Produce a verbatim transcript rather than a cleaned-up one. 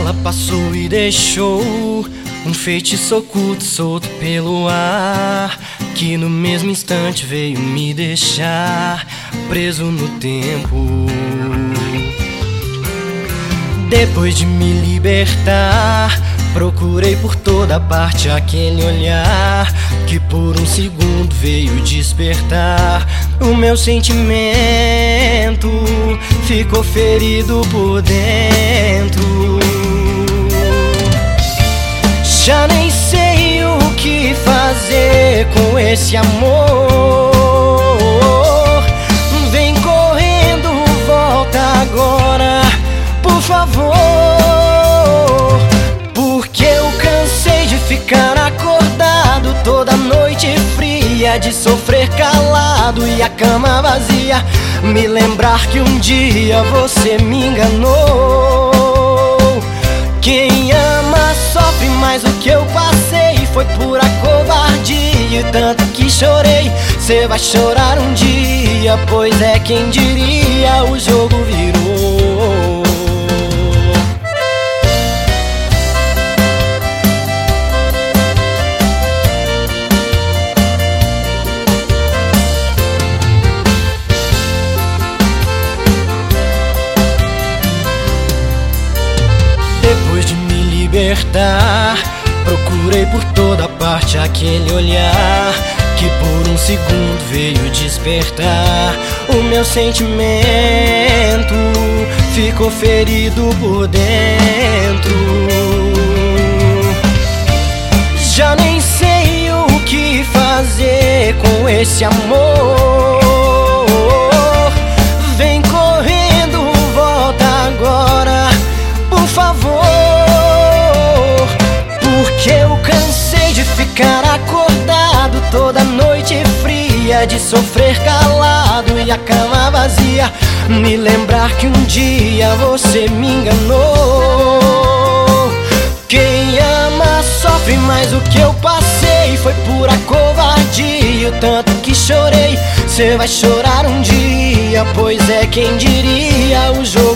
Ela passou e deixou um feitiço oculto solto pelo ar, que no mesmo instante veio me deixar preso no tempo. Depois de me libertar, procurei por toda parte aquele olhar que por um segundo veio despertar. O meu sentimento ficou ferido por dentro. Já nem sei o que fazer com esse amor. Vem correndo, volta agora, por favor, porque eu cansei de ficar acordado toda noite fria, de sofrer calado e a cama vazia, me lembrar que um dia você me enganou. Quem ama sofre, mas o que eu passei foi pura covardia, e tanto que chorei, cê vai chorar um dia, pois é, quem diria, o jogo virou. Depois de me libertar, procurei por toda parte aquele olhar que por um segundo veio despertar. O meu sentimento ficou ferido por dentro. Já nem sei o que fazer com esse amor. Vem correndo, volta agora, por favor, porque eu cansei de ficar acordado toda noite fria, de sofrer calado e a cama vazia, me lembrar que um dia você me enganou. Quem ama sofre, mas o que eu passei foi pura covardia, o tanto que chorei, cê vai chorar um dia, pois é, quem diria, o jogo